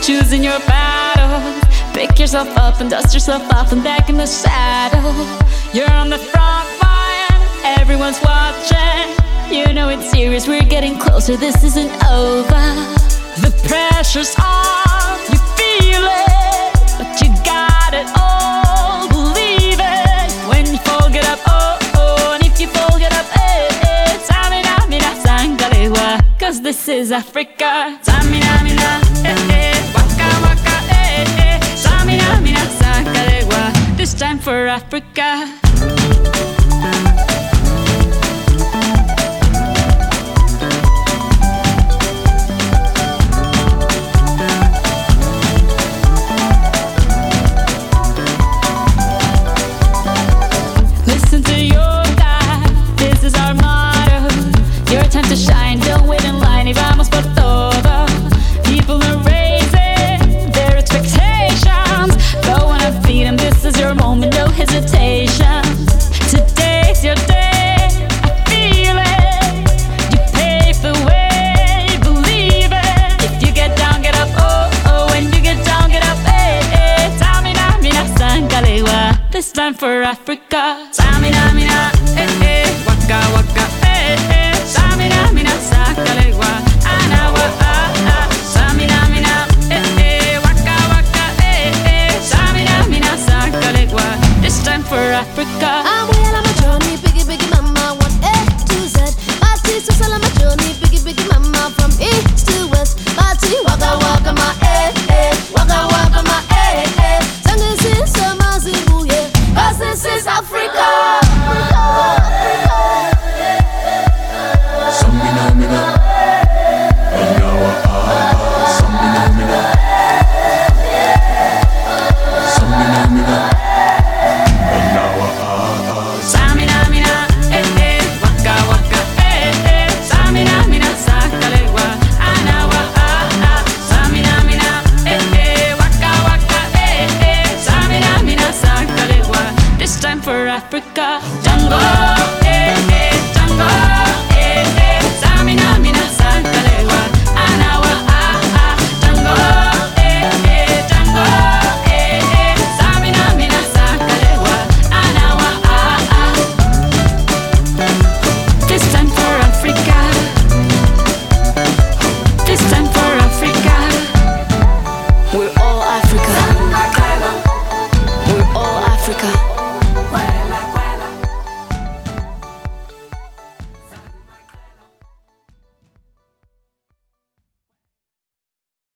choosing your battles. Pick yourself up and dust yourself off and back in the saddle. You're on the front line, everyone's watching. You know it's serious, we're getting closer, this isn't over. The pressure's on, you feel it, but you got it all, believe it. When you fall, get up, oh, oh, and if you fall, get up, eh, eh. Tamina, mina, sangalewa, cause this is Africa. Tamina, mina, eh, eh, waka, waka, eh, eh. Tamina, mina, sangalewa, this time for Africa. Listen to your God, this is our motto. Your time to shine, don't wait in line, y vamos por todo. People are raising their expectations. Go on and feed them, this is your moment, no hesitation. Today's your day, I feel it. You pave the way, believe it. If you get down, get up, oh, oh. When you get down, get up, eh, eh. Tamina, mina, sangalewa, this time for Africa. Tamina, mina, eh, eh, waka, waka, eh, eh. Tamina, mina, sangalewa, anawa, ah, ah. Tamina, mina, eh, eh, waka, waka, eh, eh. Tamina, mina, sangalewa, this time for Africa. I'm well on my journey, biggie, biggie mama, 1 A to Z. My tea so on my journey, biggie, biggie mama, from east to west. My tea, waka, waka, my eh, eh, waka, waka, my eh, eh. Tangizi, sama, zibu, yeah, 'cause this is Africa. Samina mina, anyawa ah, samina mina, samina mina, anyawa ah. Tamina, mina, eh, eh, waka, waka, eh, eh. Tamina, mina, sangalewa, anawa, ah, ah. Tamina, mina, eh, eh, waka, waka, eh, eh. Tamina, mina, sangalewa, this time for Africa. Jungle.